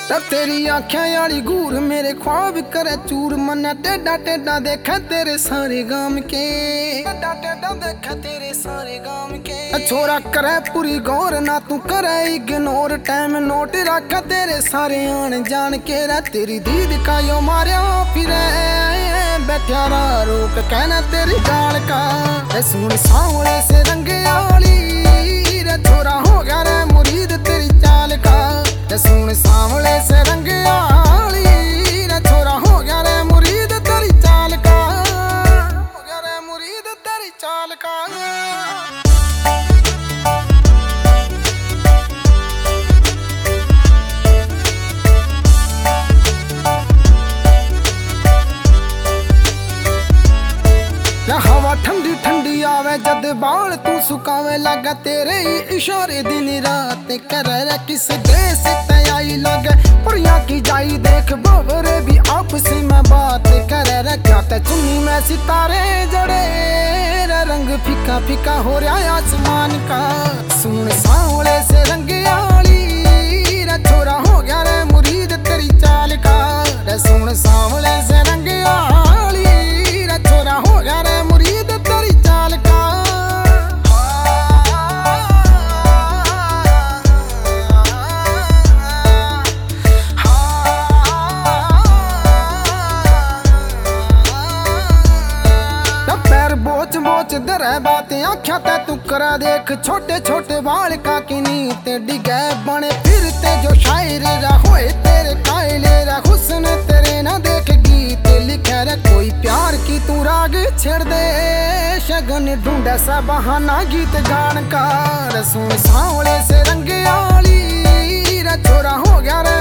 तब तेरी आँखें यारी घूर मेरे ख्वाब करे चूर मना टेढ़ा टेढ़ा देखा तेरे सारे गाम के टेढ़ा टेढ़ा देखा तेरे सारे गाम के छोरा करे पूरी गौर ना तू करे इग्नोर टाइम नोट रखा तेरे सारे आन जान के रे तेरी दीद का यो मारिया फिरे बैठा रोक कहना तेरी गाल का सुन सांवले से रंगे आली रे छोरा हो गया रे मुरीद तेरी चाल का सुन सांवले से रंग आली रे छोरा हो गया रे मुरीद तेरी चाल का हो गया रे मुरीद तेरी चाल का हवा ठंडी ठंडी आवे जद बाल तू सुकावे लगा तेरे ही इशारे दिन रात करे किस देश से आई लगे पुड़िया की जाई देख बाबरे भी आपस में बात करे रे क्या ते चुन्नी में सितारे जड़े रे रंग फीका फीका हो रहा आसमान का सुन सांवले से रंग आली रे छोरा हो गया रे मुरीद तेरी चाल का रे सुन सांवले से रंग आली रे छोरा हो गया रे मुरीद तेरी चाल का बोच बोच दरे बातें आख्या ते तू करा देख छोटे छोटे बाल का किनी ते डिगे बने फिरते जो शायर होए तेरे कायले रा हुस्न तेरे ना देख गीत लिखे रे कोई प्यार की तू राग छेड़ दे शगन ढूंढे सा बहाना गीत गान का सुन सांवले से रंग आली रे छोरा हो गया रे